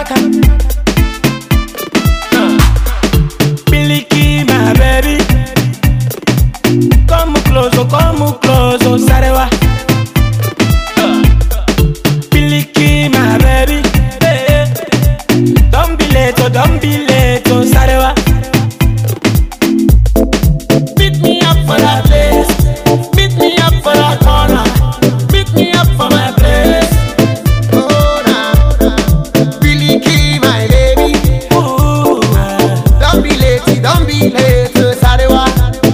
naka. Biliki, my baby. Come close, oh, sarewa. Biliki, my baby. Hey, don't be late, oh, sarewa. Beat me up for that place. Beat me up for that corner. Beat me up for my place. Oh, nah. Biliki, my baby. Ooh, Don't be late, sarewa.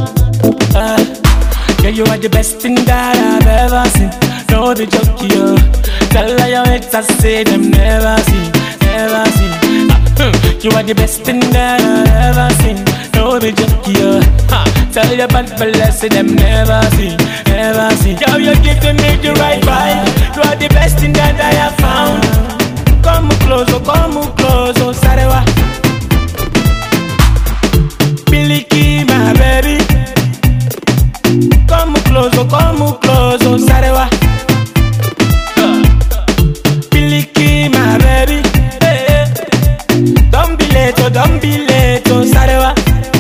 Yeah, you are the best thing that I've ever seen. No, the joke, yo. Tell all your haters say them never seen. You are the best thing that I've ever seen. No, the joke, yo. Tell your bad fellas say them never seen. Yo, you give to me the right vibe. You are the best thing that I have found. Come close, oh, sarewa. Biliki, my baby. Come close, oh, sarewa. Biliki, my baby. Hey, don't be late, oh, sarewa.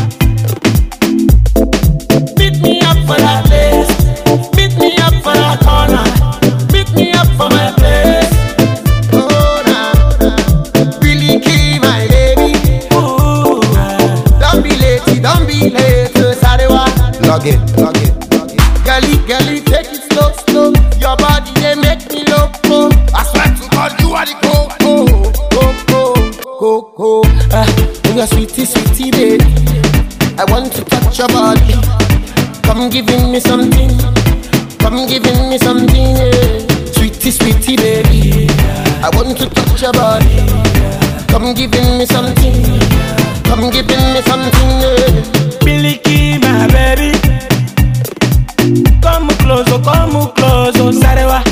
Beat me up for that place. Beat me up for that corner. Beat me up for my place. Oh, nah. Biliki, my baby. Ooh, Don't be late, sarewa. Log it. Girlie, take it slow. Your body, they make me loco. I swear to God, you are the coco. You're sweetie, baby. I want to touch your body. Come giving me something. Yeah. Sweetie, baby. I want to touch your body. Come giving me something. Yeah. Biliki, my baby. Come close, oh, sarewa.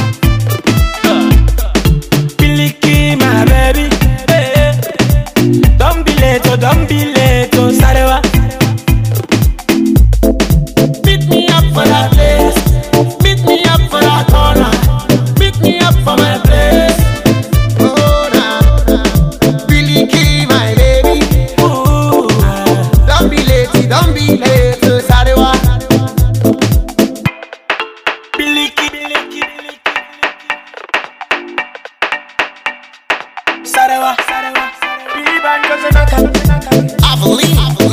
Biliki, my baby. Hey, don't be late, oh, sarewa. Beat me up for that place. Beat me up for that corner. Beat me up for my place. Oh, nah. Biliki, my baby. Ooh, Don't be late, sarewa. Biliki, sarewa. I believe.